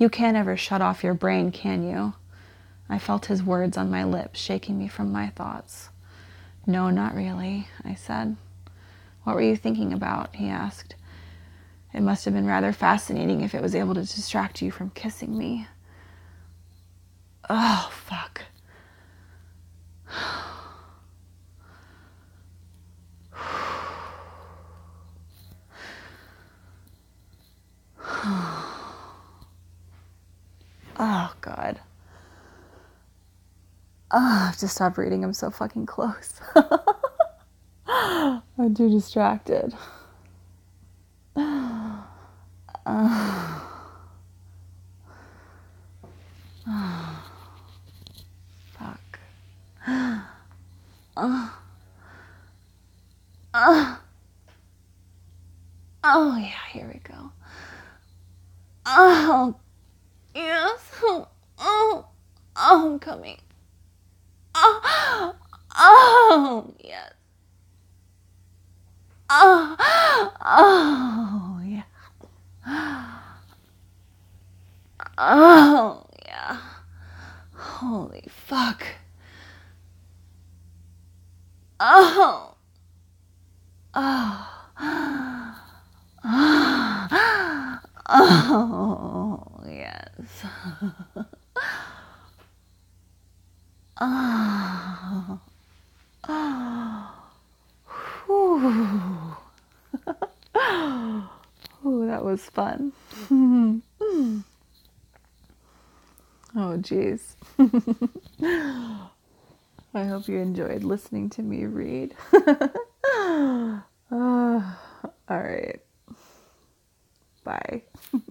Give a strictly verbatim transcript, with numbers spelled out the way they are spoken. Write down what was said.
You can't ever shut off your brain, can you? I felt his words on my lips, shaking me from my thoughts. No, not really, I said. What were you thinking about? He asked. It must have been rather fascinating if it was able to distract you from kissing me. Oh, fuck. Oh, God. Oh, I have to stop reading. I'm so fucking close. I'm too distracted. Uh, oh, fuck. Uh, uh, oh, yeah, here we go. Oh, yes. Oh, oh, I'm coming. Oh, oh, yes. Oh, oh, yeah. Oh, yeah. Holy fuck. Oh. Oh. Oh, yes. Oh. Whew. Ooh, that was fun. Oh, geez. I hope you enjoyed listening to me read. uh, all right. Bye.